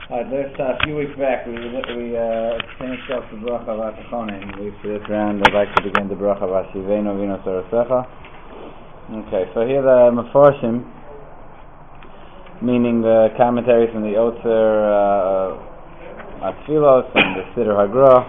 A few weeks back we finished off the bracha of Atachonin. For this round I'd like to begin the bracha of Ashivenu Vino Sarasecha. Okay, so here the Mefarshim, meaning the commentaries from the Otzer Atfilos and the Siddur Hagra,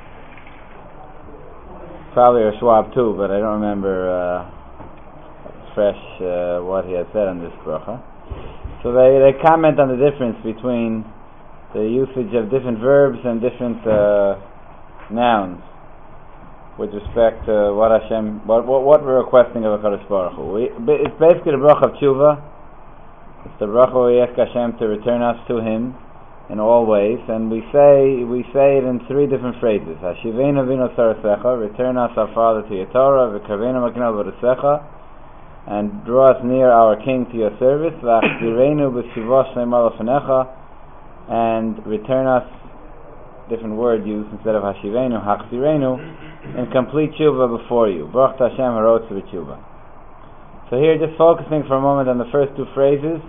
probably a Schwab too, but I don't remember fresh what he had said on this bracha. So they comment on the difference between the usage of different verbs and different nouns with respect to what we're requesting of HaKadosh Baruch Hu. It's basically the bracha of tshuva. It's the bracha we ask Hashem to return us to Him in all ways, and we say it in three different phrases. Hashivenu v'ino sarasecha, return us, our Father, to your Torah, v'karvenu maknal v'rasecha, and draw us near our King to your service, v'achzirenu b'shivosh le'mal l'fanecha, and return us, different word used instead of hashivenu, hachzirenu, in complete tshuva before you. Baruch Hashem harotz v'tshuva. So here, just focusing for a moment on the first two phrases.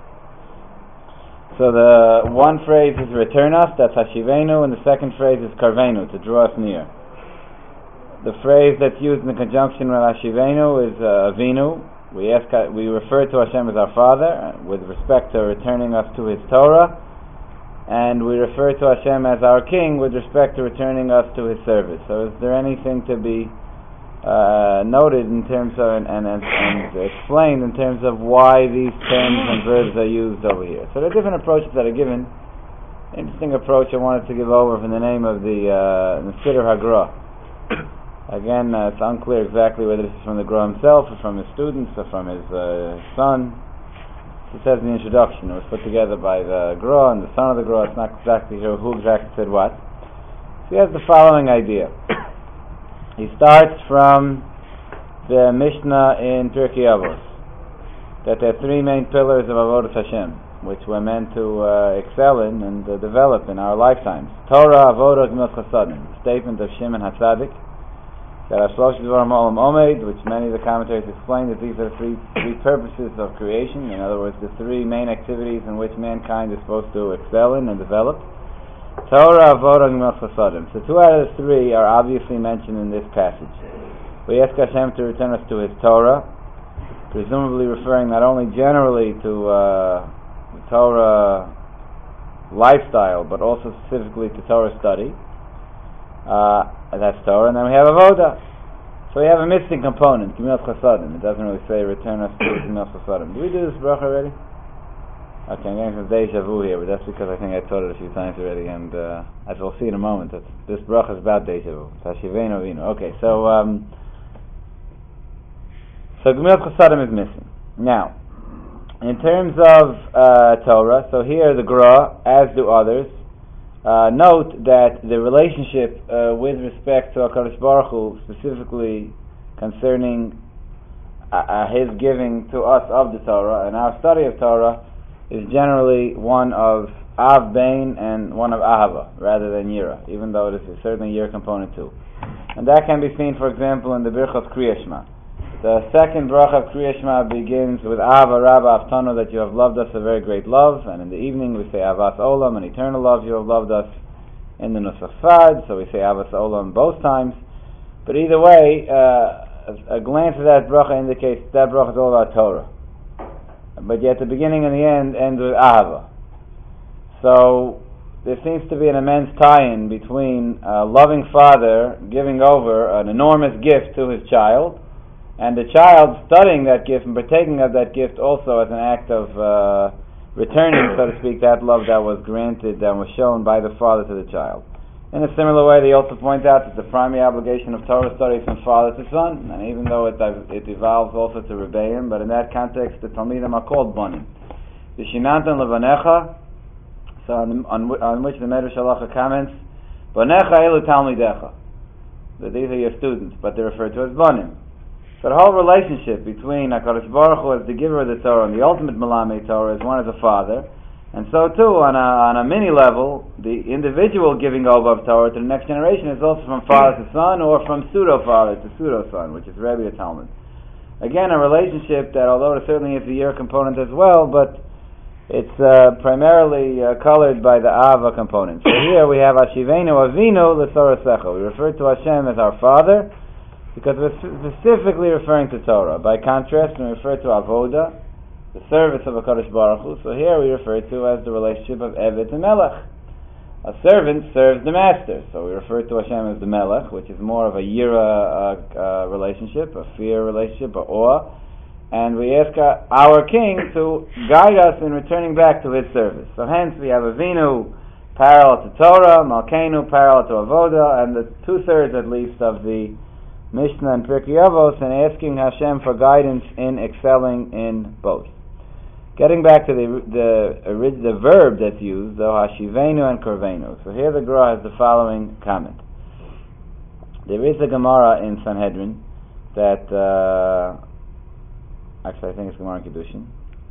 So the one phrase is return us, that's hashivenu, and the second phrase is karvenu, to draw us near. The phrase that's used in conjunction with hashivenu is avinu. We refer to Hashem as our Father with respect to returning us to His Torah, and we refer to Hashem as our King with respect to returning us to His service. So is there anything to be noted in terms of and explained in terms of why these terms and verbs are used over here? So there are different approaches that are given. Interesting approach I wanted to give over from the name of the Siddur Hagra. Again, it's unclear exactly whether this is from the Gra himself or from his students or from his son. It says in the introduction it was put together by the Gra and the son of the Gra. It's not exactly sure who exactly said what. So he has the following idea. He starts from the Mishnah in Pirkei Avos, that there are three main pillars of Avodas Hashem, which we're meant to excel in and develop in our lifetimes. Torah, Avodah, Gemilas Chasadim. The statement of Shimon HaTzadik, that Ashlosh Dvarim Olam Omed, which many of the commentators explain that these are three purposes of creation. In other words, the three main activities in which mankind is supposed to excel in and develop. Torah, Avodah, Gemilas Chasadim. So two out of the three are obviously mentioned in this passage. We ask Hashem to return us to His Torah, presumably referring not only generally to the Torah lifestyle, but also specifically to Torah study. That's Torah, and then we have Avodah. So we have a missing component, Gemilas Chasadim. It doesn't really say return us to Gemilas Chasadim. Did we do this bracha already? Okay, I'm getting some deja vu here, but that's because I think I taught it a few times already, and as we'll see in a moment, this bracha is about deja vu. Hashivenu vino. Okay, so Gemilas Chasadim is missing. Now, in terms of Torah, so here the Gra, as do others, note that the relationship with respect to HaKadosh Baruch Hu, specifically concerning His giving to us of the Torah and our study of Torah, is generally one of Av Bain and one of Ahava, rather than Yira, even though this is certainly a Yira component too. And that can be seen, for example, in the Birchos Kriya Shema. The second bracha of Kriya Shema begins with Ahava Rabba Avtano, that you have loved us a very great love, and in the evening we say Avas Olam, an eternal love, you have loved us in the Nusach Sfard, so we say Avas Olam both times. But either way, a glance at that bracha indicates that bracha is all about Torah. But yet the beginning and the end ends with Ahava. So there seems to be an immense tie-in between a loving father giving over an enormous gift to his child, and the child studying that gift and partaking of that gift also as an act of returning, so to speak, that love that was granted, that was shown by the father to the child. In a similar way, they also point out that the primary obligation of Torah study is from father to son, and even though it evolves also to rebellion, but in that context the Talmidim are called Banim. Vishinantan levanecha, so on which the Medrash Halacha comments, Banecha elu talmidecha, that these are your students, but they're referred to as Banim. So the whole relationship between HaKadosh Baruch Hu as the giver of the Torah and the ultimate Melamed Torah is one as a father, and so too on a mini level, the individual giving over of Torah to the next generation is also from father to son, or from pseudo-father to pseudo-son, which is Rebbe or Talmud. Again, a relationship that, although it certainly is a year component as well, but It's primarily colored by the Ava component. So here we have Hashivenu Avinu L'Torasecha. We refer to Hashem as our Father because we're specifically referring to Torah. By contrast, we refer to Avoda, the service of HaKadosh Baruch Hu. So here we refer to as the relationship of Eved and Melech. A servant serves the master. So we refer to Hashem as the Melech, which is more of a Yira relationship, a fear relationship, a awe. And we ask our King to guide us in returning back to His service. So hence we have Avinu parallel to Torah, Malkeinu parallel to Avoda, and the 2/3 at least of the Mishnah and Pirkei Avos, and asking Hashem for guidance in excelling in both. Getting back to the verb that's used, though, Hashivenu and Korvenu. So here the Gra has the following comment. There is a Gemara in Sanhedrin that actually, I think it's Gemara in Kiddushin.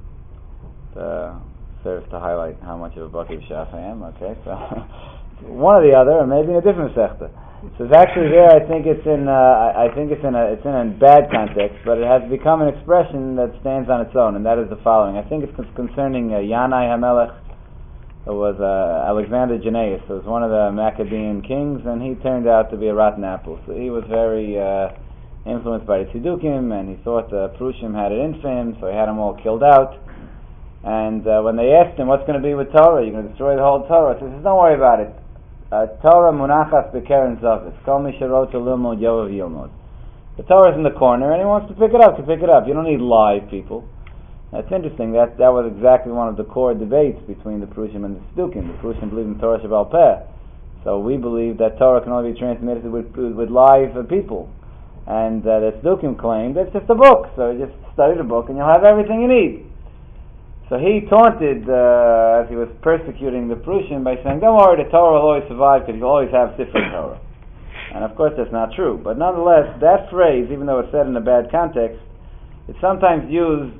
Serves to highlight how much of a Baki B'Shaf I am. Okay, so one or the other, or maybe in a different sechta. So it's actually there. I think it's in a bad context, but it has become an expression that stands on its own, and that is the following. I think it's concerning Yanai Hamelech. It was Alexander Jannaeus. It was one of the Maccabean kings, and he turned out to be a rotten apple. So he was very influenced by the Tzedukim, and he thought the Prushim had it in for him, so he had them all killed out. And when they asked him, what's going to be with Torah? You're going to destroy the whole Torah? He says, don't worry about it. Torah munachas bekeren zavis. Kol mi sherot lilmod yovav yilmod. The Torah is in the corner, and he wants to pick it up, You don't need live people. That's interesting. That was exactly one of the core debates between the Prushim and the Tzedukim. The Prushim believe in Torah Shebal Peh. So we believe that Torah can only be transmitted with live people. And the Tzedukim claimed it's just a book, so you just study the book and you'll have everything you need. So he taunted, as he was persecuting the Prushim, by saying, don't worry, the Torah will always survive because you'll always have Sifrei Torah. And of course that's not true. But nonetheless, that phrase, even though it's said in a bad context, it's sometimes used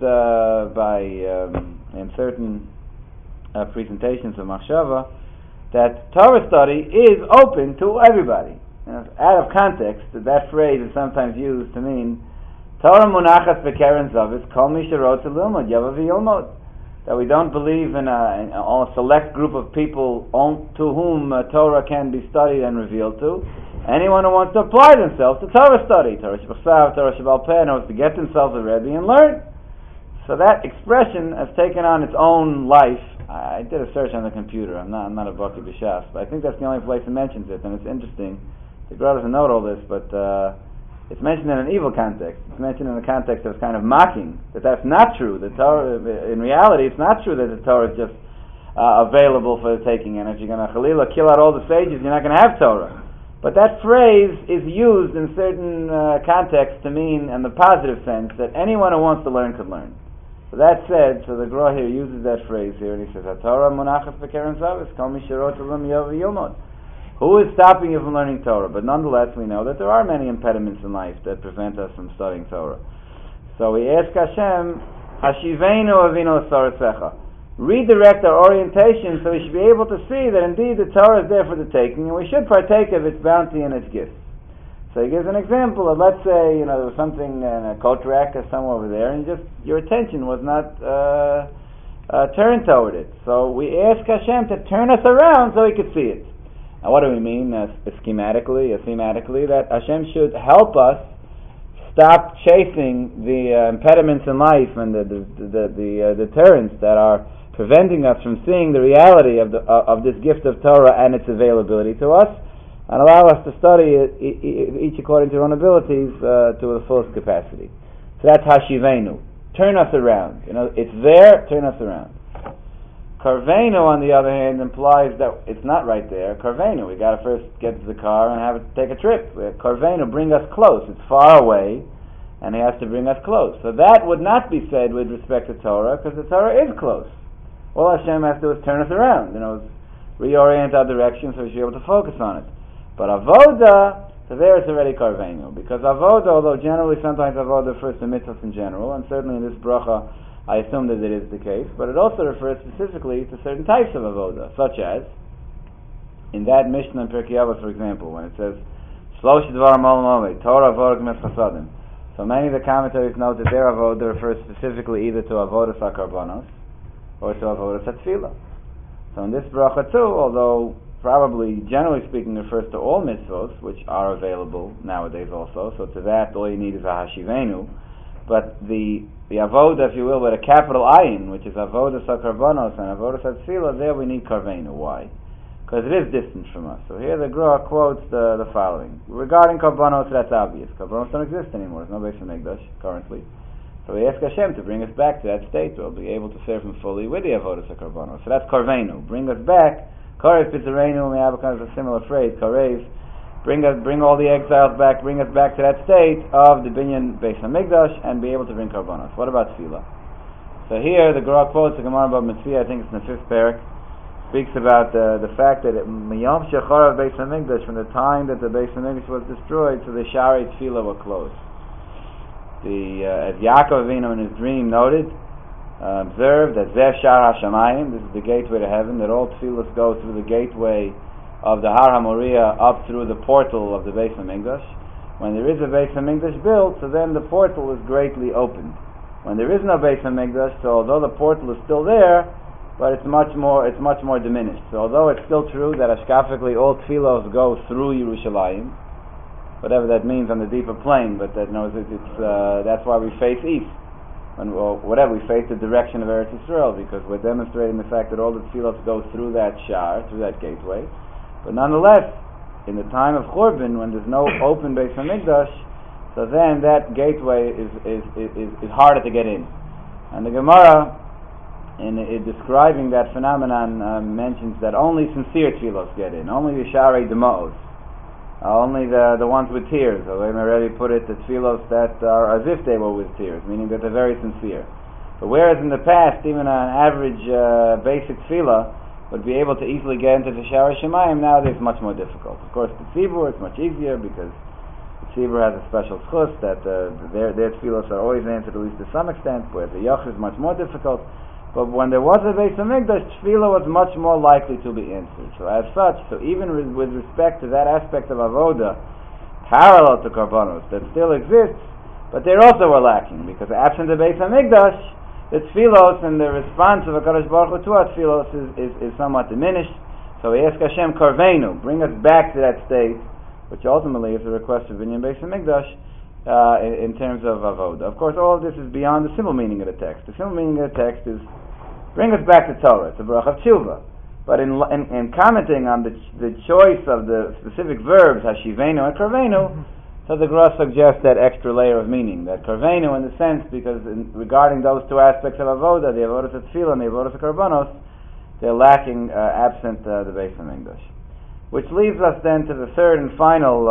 in certain presentations of Machshava, that Torah study is open to everybody. Out of context, that phrase is sometimes used to mean Torah munachas bekeren zavis kol mi sherot lilmod yovav yilmod, that we don't believe in a select group of people to whom Torah can be studied and revealed to. Anyone who wants to apply themselves to Torah study, Torah Shebal Torah Shebal Peh, knows to get themselves a Rebbe and learn. So that expression has taken on its own life. I did a search on the computer. I'm not a Baki B'Shas, but I think that's the only place it mentions it, and it's interesting. The Gra doesn't note all this, but it's mentioned in an evil context. It's mentioned in the context of kind of mocking, that's not true. The Torah, in reality, it's not true that the Torah is just available for the taking, and if you're going to Chalila kill out all the sages, you're not going to have Torah. But that phrase is used in certain contexts to mean, in the positive sense, that anyone who wants to learn could learn. So that said, so the Gra here uses that phrase here, and he says, Torah munachas bekeren zavis, kol mi sherot lilmod yovav yilmod. Who is stopping you from learning Torah? But nonetheless, we know that there are many impediments in life that prevent us from studying Torah. So we ask Hashem, Hashivenu Avinu L'Torasecha. Redirect our orientation so we should be able to see that indeed the Torah is there for the taking, and we should partake of its bounty and its gifts. So he gives an example of, let's say, there was something in a coat rack or somewhere over there, and just your attention was not turned toward it. So we ask Hashem to turn us around so we could see it. Now, what do we mean thematically, that Hashem should help us stop chasing the impediments in life and the deterrents that are preventing us from seeing the reality of this gift of Torah and its availability to us, and allow us to study it each according to our own abilities to the fullest capacity. So that's Hashivenu. Turn us around. It's there, turn us around. Karvenu, on the other hand, implies that it's not right there. Karvenu, we got to first get to the car and have it take a trip. Karvenu, bring us close. It's far away, and he has to bring us close. So that would not be said with respect to Torah, because the Torah is close. All Hashem has to do is turn us around, reorient our direction so we should be able to focus on it. But Avoda, so there it's already Karvenu, because Avoda, although generally sometimes Avoda refers to mitzvahs in general, and certainly in this bracha I assume that it is the case, but it also refers specifically to certain types of avoda, such as in that Mishnah in Pirkei Avos, for example, when it says Shlosh Dvarim Olam Omed, Torah Avoda Gmes Chasadim. So many of the commentaries note that their avoda refers specifically either to avodas hakarbanos or to avodas tefillah. So in this bracha too, although probably generally speaking refers to all mitzvos, which are available nowadays also, so to that all you need is a hashivenu, but the avoda, if you will, with a capital ayin, which is avodas hakarbanos and avodas tefillah, there we need karvenu. Why? Because it is distant from us. So here the Gra quotes the following. Regarding karbanos, that's obvious. Karbanos don't exist anymore. There's no Beis HaMikdash currently. So we ask Hashem to bring us back to that state. We'll be able to serve Him fully with the avodas hakarbanos. So that's karvenu. Bring us back. Karev pitzarenu, we have a kind of a similar phrase. Karev, bring all the exiles back. Bring us back to that state of the binyan Beis HaMikdash and be able to bring karbanos. What about tefillah? So here the Gra quotes the Gemara about Mitzvah. I think it's in the 5th parak. Speaks about the fact that miyam shecharav Beis HaMikdash, from the time that the Beis HaMikdash was destroyed, so the Sharei Tefillah were closed. As Yaakov Avinu in his dream noted, observed that Zeh Shar HaShamayim, this is the gateway to heaven, that all tefillahs go through the gateway of the Har HaMoriah up through the portal of the Beis HaMikdash. When there is a Beis HaMikdash built, so then the portal is greatly opened. When there is no Beis HaMikdash, so although the portal is still there, but it's much more diminished. So although it's still true that ashkafically all tefillos go through Yerushalayim, whatever that means on the deeper plane, but that knows that's why we face east. We face the direction of Eretz Yisrael, because we're demonstrating the fact that all the tefillos go through that shar, through that gateway. But nonetheless, in the time of Churban, when there's no open Beis HaMikdash, so then that gateway is harder to get in. And the Gemara, in describing that phenomenon, mentions that only sincere tefillos get in, only the sharei dema'os, only the ones with tears, or they may already put it, the tefillos that are as if they were with tears, meaning that they're very sincere. But whereas in the past, even an average basic tefillah would be able to easily get into the Sharei Shemayim, nowadays it's much more difficult. Of course, the tzibur it's much easier, because the tzibur has a special schus that their tefillos are always answered, at least to some extent, whereas the yach is much more difficult. But when there was a Beis HaMikdash, tefillah was much more likely to be answered. So as such, even with respect to that aspect of avoda, parallel to karbanos, that still exists, but they also were lacking, because absent the Beis HaMikdash, the tefillos and the response of HaKadosh Baruch Hu to our tefillos is somewhat diminished. So we ask Hashem, karvenu, bring us back to that state, which ultimately is a request of binyan Beis HaMikdash, in terms of avoda. Of course, all of this is beyond the simple meaning of the text. The simple meaning of the text is bring us back to Torah. It's a bracha of tshuva. But in commenting on the choice of the specific verbs, hashivenu and karvenu, so the Gra suggests that extra layer of meaning, that karvenu in the sense, because regarding those two aspects of avoda, the avodas tefillah and the avodas karbanos, they're lacking, absent the Beis HaMikdash. Which leads us then to the third and final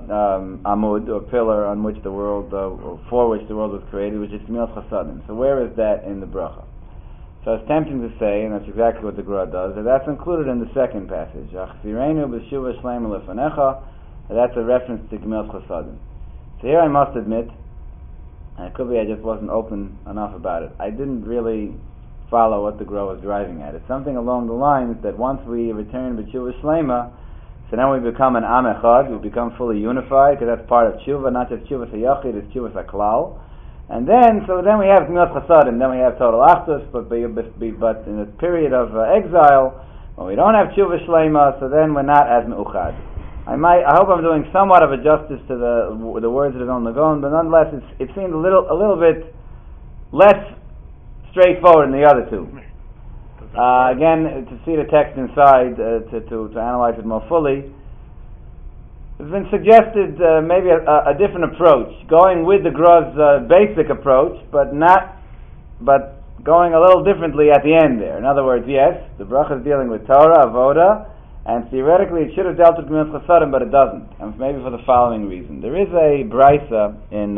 amud, or pillar, on which the world, for which the world was created, which is Gemilas Chasadim. So where is that in the bracha? So it's tempting to say, and that's exactly what the Gra does, that that's included in the second passage. Achzirenu b'shuva shleima lefanecha. That's a reference to Gemilas Chasadim. So here I must admit, and it could be I just wasn't open enough about it, I didn't really follow what the Gra was driving at. It's something along the lines that once we return b'shuva shleima, so then we become an Am Echad, we become fully unified, because that's part of tshuva, not just tshuva hayachid, it's tshuva haklal. And then we have Gemilas Chasadim, then we have total achdus, but in the period of exile, when we don't have tshuva shleima, so then we're not as meuchad. I hope I'm doing somewhat of a justice to the words that are on the Gaon, but nonetheless it seemed a little bit less straightforward than the other two. Again, to see the text inside, to analyze it more fully, it's been suggested maybe a different approach, going with the Gra's basic approach, but going a little differently at the end there. In other words, yes, the bracha is dealing with Torah, avoda, and theoretically it should have dealt with Gemilas Chasadim, but it doesn't, and maybe for the following reason. There is a brisa in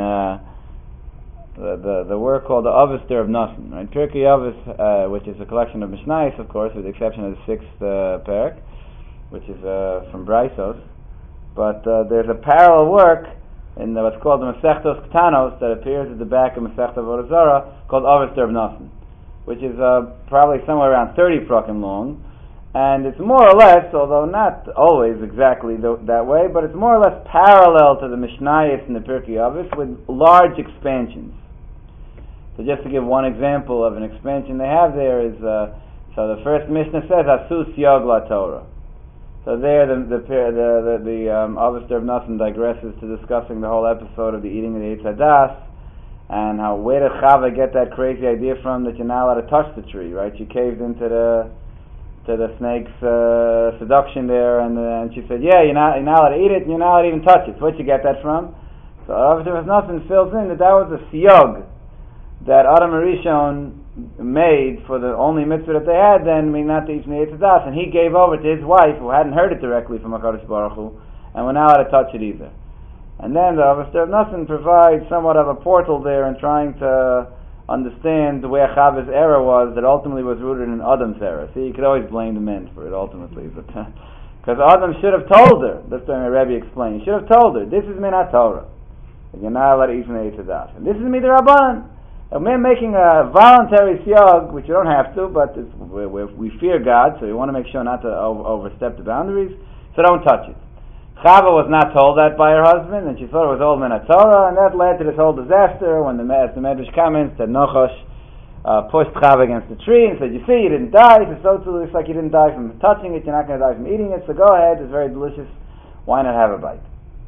the work called the Avester of Nasan, right? Pirkei Avos, which is a collection of Mishnayos, of course, with the exception of the 6th parak, which is from Brisos. But there's a parallel work in what's called the Masechtos Ktanos that appears at the back of Masechta Avodah Zarah called Avester of Nasan, which is probably somewhere around 30 prakim long, and it's more or less, although not always exactly that way, but it's more or less parallel to the Mishnayos and the Pirkei Avos with large expansions. So just to give one example of an expansion they have there is, so the first Mishnah says, Asus Yog La Torah. So there the Avester of Nassim digresses to discussing the whole episode of the eating of the Eitz Hadas, and how, where did Chava get that crazy idea from that you're not allowed to touch the tree, right? She caved into the snake's seduction there, and she said, yeah, you're not allowed to eat it, and you're not allowed to even touch it. So where'd you get that from? So Avester of Nassim fills in that was a siyog that Adam Rishon made for the only mitzvah that they had then, not to eat from the Eitz Hadas, and he gave over to his wife, who hadn't heard it directly from HaKadosh Baruch Hu, and we're not allowed to touch it either. And then the Avester of Nassim provides somewhat of a portal there in trying to understand where Chava's error was, that ultimately was rooted in Adam's error. See, you could always blame the men for it ultimately, but because Adam should have told her, that's what my Rebbe explained, he should have told her, this is Minat Torah, and you're not allowed to eat from the Eitz Hadas, and this is Midrabanan. And we're making a voluntary siyag, which you don't have to, but we fear God, so we want to make sure not to overstep the boundaries, so don't touch it. Chava was not told that by her husband, and she thought it was old Minat Torah, and that led to this whole disaster when the Medrash comments that Nochosh pushed Chava against the tree and said, you see, you didn't die, so too looks like you didn't die from touching it, you're not going to die from eating it, so go ahead, it's very delicious, why not have a bite?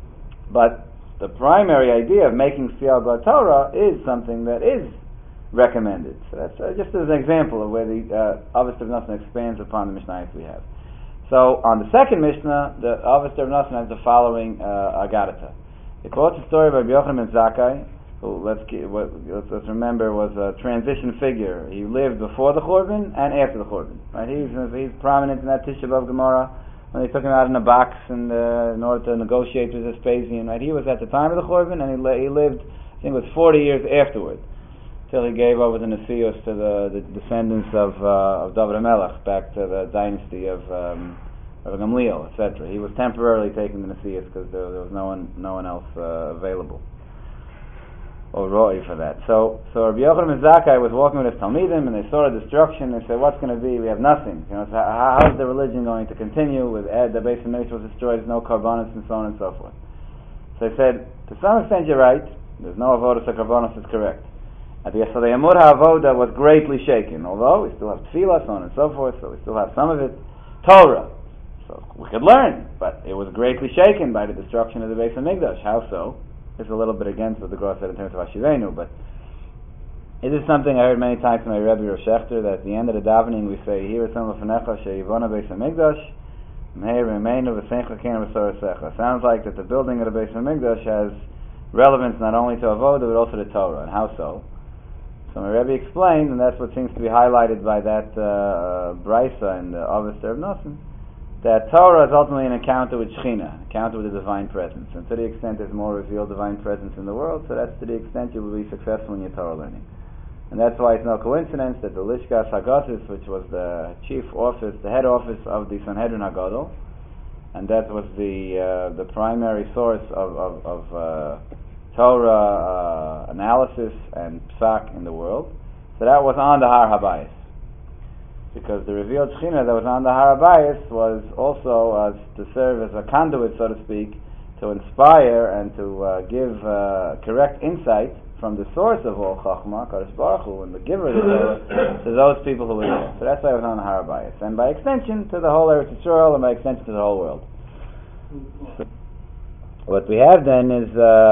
But the primary idea of making siyag Torah is something that is recommended. So that's just as an example of where the Avester of Nassim expands upon the Mishnayos we have. So on the second Mishnah, the Avester of Nassim has the following Agadata. It quotes a story by Rabbi Yochanan ben Zakkai, who let's remember was a transition figure. He lived before the Churban and after the Churban. Right? He's prominent in that Tisha B'Av Gemara, when they took him out in a box and in order to negotiate with Vespasian. Right? He was at the time of the Churban, and he lived, I think it was 40 years afterward, till he gave over the Nesios to the descendants of David HaMelech, back to the dynasty of Gamliel, etc. He was temporarily taking the Nesios because there was no one else available or Ro'i for that. So Rabbi Yochanan ben Zakkai was walking with his Talmidim, and they saw a destruction. They said, what's going to be? We have nothing. So how is the religion going to continue with the base of Mikdash was destroyed, there's no karbanos, and so on and so forth. So they said, to some extent you're right, there's no avodah, so karbanos is correct. At the Yesodei Amud HaAvodah was greatly shaken, although we still have tefillah, so on and so forth, so we still have some of it. Torah, so we could learn, but it was greatly shaken by the destruction of the base of Mikdash. How so? It's a little bit against what the Gra said in terms of Ashivenu, but it is something I heard many times from my Rebbe Rav Shechter, that at the end of the davening we say, Here Tzom L'Fanecha She'yivona Beis HaMikdash Meir V'meinu V'seincha K'enu V'sorasecha. Sounds like that the building of the Beis HaMikdash has relevance not only to Avodah but also to Torah. And how so? So my Rebbe explained, and that's what seems to be highlighted by that Brisa in the Avester of Nassim, that Torah is ultimately an encounter with Shechina, an encounter with the divine presence. And to the extent there's more revealed divine presence in the world, so that's to the extent you will be successful in your Torah learning. And that's why it's no coincidence that the Lishkas Hagatis, which was the chief office, the head office of the Sanhedrin Hagadol, and that was the primary source of Torah analysis and Psak in the world. So that was on the Har HaBayis, because the revealed Shechina that was on the Har HaBayis was also to serve as a conduit, so to speak, to inspire and to give correct insight from the source of all Chachma, Kadosh Baruch Hu, and the giver of the Torah, to those people who were there. So that's why it was on the Har HaBayis, and by extension to the whole Eretz Yisrael, and by extension to the whole world. So what we have then is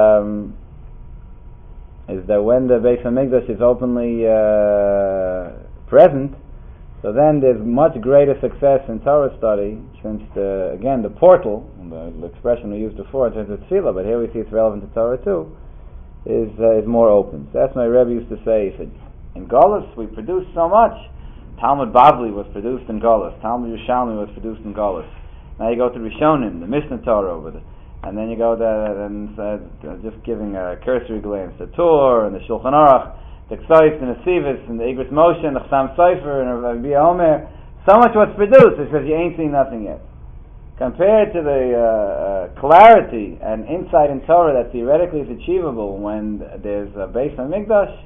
that when the Beis HaMikdash is openly present, so then there's much greater success in Torah study, since the portal, the expression we used before in terms of tefillah, but here we see it's relevant to Torah too, is more open. So that's my Rebbe used to say. He said, in Golus we produce so much. Talmud Bavli was produced in Golus. Talmud Yerushalmi was produced in Golus. Now you go to Rishonim, the Mishnah Torah over there, and then you go there and just giving a cursory glance, the Torah and the Shulchan Aruch, the Ksais and the Sivis and the Igros Moshe and the Chassam Sofer and the Rabbi Omer. So much was produced because you ain't seen nothing yet. Compared to the clarity and insight in Torah that theoretically is achievable when there's a Beis HaMikdash,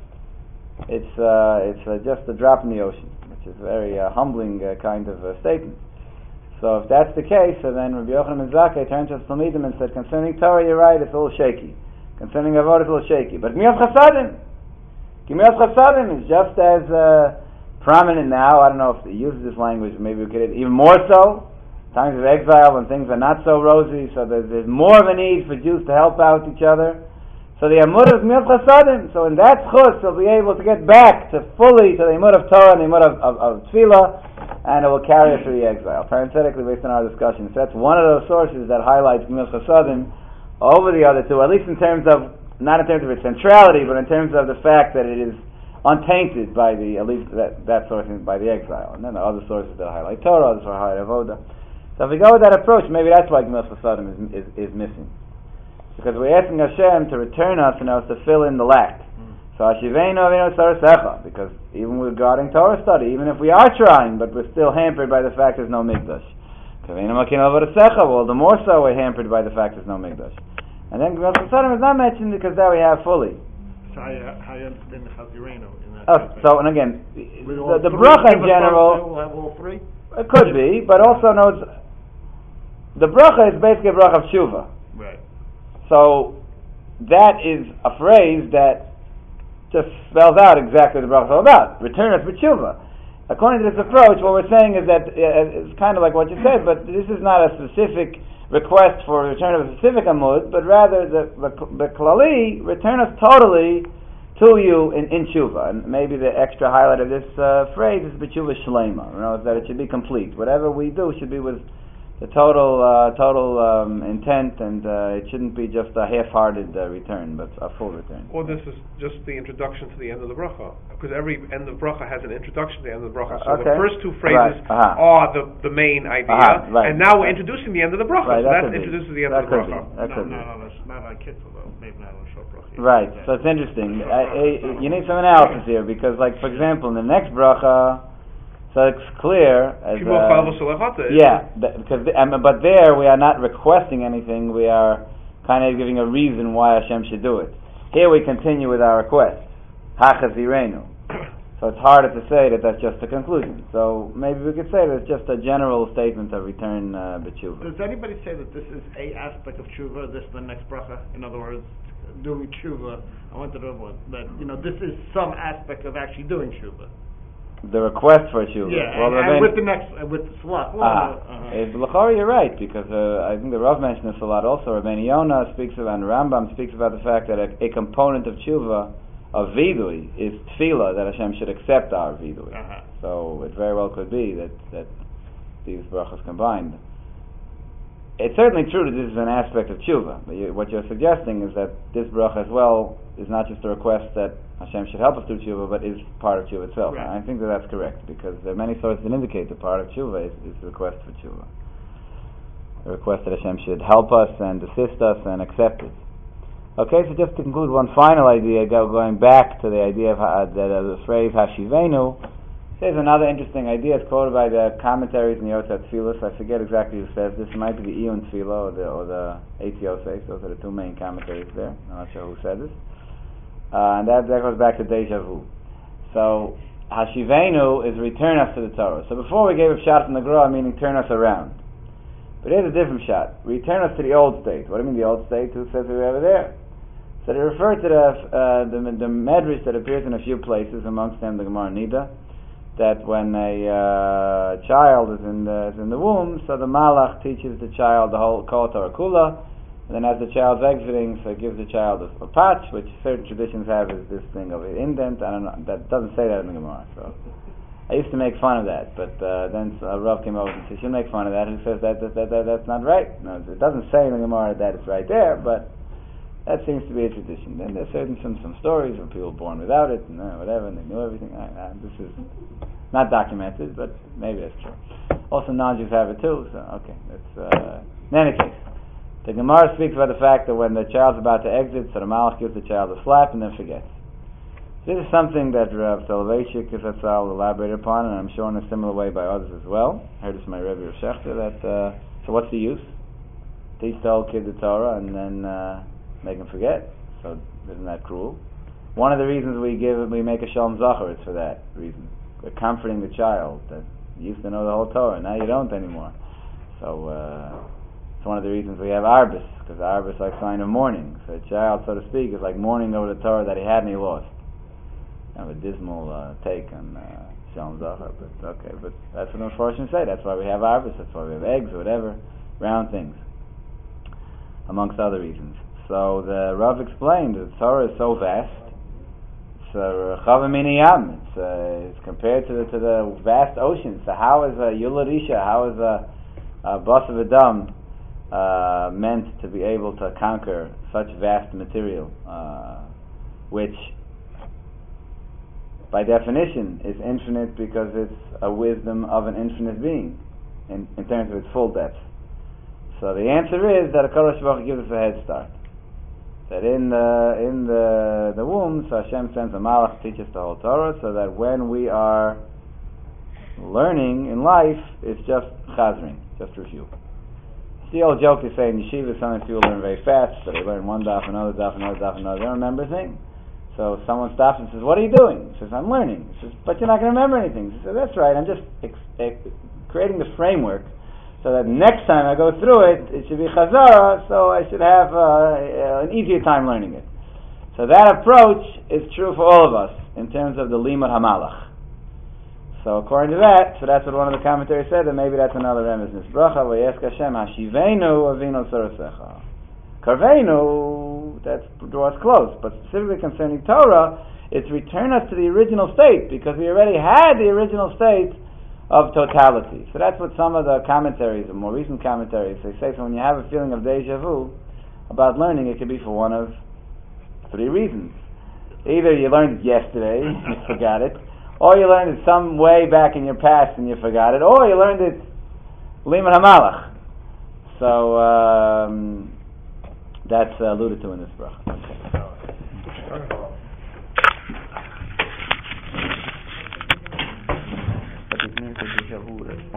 it's just a drop in the ocean, which is a very humbling kind of statement. So if that's the case, so then Rabbi Yochanan ben Zakkai turned to his Talmidim and said, concerning Torah, you're right, it's a little shaky. Concerning Avodah, it's a little shaky. But Gmilas Chasadim, Gemilas Chasadim is just as prominent now. I don't know if they use this language, maybe we could even more so. Times of exile when things are not so rosy, so there's more of a need for Jews to help out each other. So the Amud of Gemilas Chasadim, so in that chus they'll be able to get back to fully to the Amud of Torah and the Amud of Tefillah, and it will carry us through the exile. Parenthetically, based on our discussion, so that's one of those sources that highlights Gemilas Chasadim over the other two, at least in terms of, not in terms of its centrality, but in terms of the fact that it is untainted by at least that source by the exile. And then the other sources that highlight Torah, others highlight Avoda. So if we go with that approach, maybe that's why Gemilas Chasadim is missing. Because we're asking Hashem to return us and us to fill in the lack. So Hashivenu Avinu Sarasecha, because even regarding Torah study, even if we are trying, but we're still hampered by the fact there's no Mikdash. Well, the more so we're hampered by the fact there's no Mikdash. And then Gemilas Chasadim is not mentioned because there we have fully. So how you understand the Chazirenu in that So, and again, the bracha in general, we'll have all three? It could be, but also notes the bracha is basically a bracha of tshuva. Right. So that is a phrase that just spells out exactly what the bracha is all about. Return us with tshuva. According to this approach, what we're saying is that it's kind of like what you said, but this is not a specific request for return of a specific amud, but rather the klali, return us totally to you in tshuva. And maybe the extra highlight of this phrase is b'tshuva shlema. You know, that it should be complete. Whatever we do should be with the total intent, and it shouldn't be just a half-hearted return, but a full return. Or this is just the introduction to the end of the bracha, because every end of bracha has an introduction to the end of the bracha. So the first two phrases are the main idea, and now we're introducing the end of the bracha. Right, so that introduces the end of the bracha. That's not like Kitzel though. Maybe not on short bracha. Right. So it's interesting. You need some analysis here, because, like, for example, in the next bracha. So it's clear as but there we are not requesting anything. We are kind of giving a reason why Hashem should do it. Here we continue with our request. Hachazirenu. So it's harder to say that that's just a conclusion. So maybe we could say that it's just a general statement of return b'tshuva. Does anybody say that this is a aspect of tshuva? This is the next bracha. In other words, doing tshuva. I wanted to know that this is some aspect of actually doing tshuva. The request for tshuva. Yeah, and with the next, with the salat. L'chari, you're right, because I think the Rav mentioned this a lot also. Rabbeinu Yonah speaks about, and Rambam speaks about the fact that a component of tshuva, of vidui, is tefillah, that Hashem should accept our vidui. So it very well could be that these brachas combined. It's certainly true that this is an aspect of tshuva, but what you're suggesting is that this bracha as well is not just a request that Hashem should help us do tshuva, but is part of tshuva itself. Right. And I think that's correct, because there are many sources that indicate that part of tshuva is the request for tshuva. A request that Hashem should help us and assist us and accept it. Okay, so just to conclude one final idea, going back to the idea of the phrase Hashivenu, there's another interesting idea. It's quoted by the commentaries in the Yotzat Tfilos. I forget exactly who says this. It might be the Iyun Tfilah or the Eitziyosei. Those are the two main commentaries there. I'm not sure who said this. And that goes back to Deja Vu. So Hashivenu is return us to the Torah. So before we gave a shot from the Gra, meaning turn us around. But here's a different shot. Return us to the old state. What do you mean the old state? Who says we were ever there? So they refer to the medrash that appears in a few places, amongst them the Gemara Nida, that when a child is in the womb, so the Malach teaches the child the whole Kol Torah Kula, and then as the child's exiting, so it gives the child a patch, which certain traditions have is this thing of an indent. I don't know, that doesn't say that in the Gemara. So I used to make fun of that, but then Rav came over and said, "You make fun of that." He says that's not right. No, it doesn't say in the Gemara that it's right there, but that seems to be a tradition. Then there's certain some stories of people born without it, and whatever, and they knew everything. This is not documented, but maybe that's true. Also, non-Jews have it too. So okay, in any case, the Gemara speaks about the fact that when the child's about to exit, so the Malach gives the child a slap and then forgets. This is something that Rav Soloveitchik will elaborate upon, and I'm sure in a similar way by others as well. I heard this from my Rebbe Rav Shechter that. So what's the use? Teach the whole kid the Torah and then make him forget. So isn't that cruel? One of the reasons we make a Shalom Zachar is for that reason. We're comforting the child that you used to know the whole Torah, now you don't anymore. So it's one of the reasons we have Arbus, because Arbus is like a sign of mourning. So a child, so to speak, is like mourning over the Torah that he had and he lost. kind of a dismal take on Shalom Zachar, but okay, but that's what unfortunately say. That's why we have arbus, that's why we have eggs or whatever, round things, amongst other reasons. So the Rav explained that the Torah is so vast. It's compared to the vast oceans. So how is a Yularisha, how is a Bas of Adam meant to be able to conquer such vast material, which by definition is infinite because it's a wisdom of an infinite being in terms of its full depth. So the answer is that HaKadosh Baruch Hu gives us a head start. That in the womb, so Hashem sends a malach to teach us the whole Torah, so that when we are learning in life, it's just chazring, just review. It's the old joke they say in yeshiva, sometimes people learn very fast, so they learn one daf, another daf, another daf, another. They don't remember a thing. So someone stops and says, "What are you doing?" He says, "I'm learning." He says, "But you're not going to remember anything." He says, "That's right. I'm just creating the framework so that next time I go through it, it should be chazara, so I should have an easier time learning it." So that approach is true for all of us in terms of the limud hamalach. So according to that, so that's what one of the commentaries said, and maybe that's another emes. Bracha v'yesk Hashem hashivenu avinu sorosecha. Karvenu, that draws close, but specifically concerning Torah, it's return us to the original state, because we already had the original state of totality. So that's what some of the commentaries, the more recent commentaries, they say. So when you have a feeling of deja vu about learning, it could be for one of three reasons. Either you learned it yesterday, you forgot it, or you learned it some way back in your past and you forgot it, or you learned it limud hamalach. So that's alluded to in this bracha. Okay.